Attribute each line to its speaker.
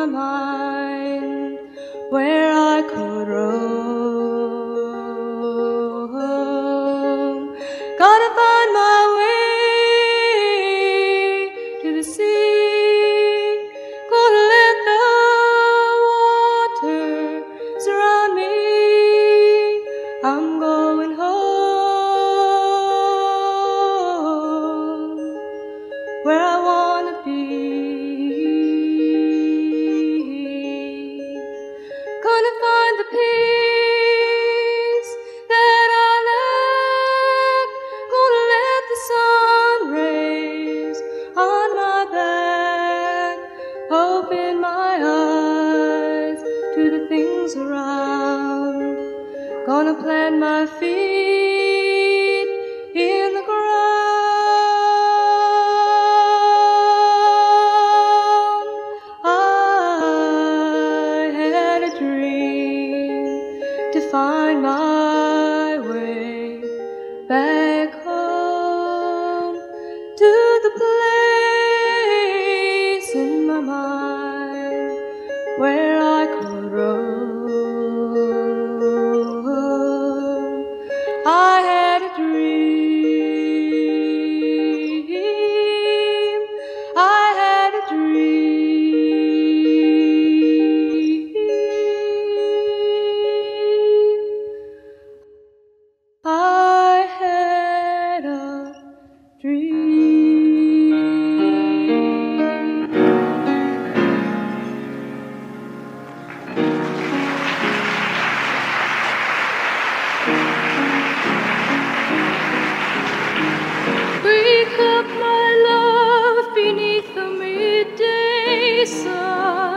Speaker 1: mind where I could roam. Gotta find my way to the sea. Gonna let the water surround me. I'm going home where I wanna be. Gonna find the peace that I lack. Gonna let the sun rays on my back open my eyes to the things around. Gonna plant my feet in the ground. I had a dream to find my way back home to the place in my mind where I could roam. I had a dream. I had a dream. I had a dream. Wake up, my love, beneath the midday sun.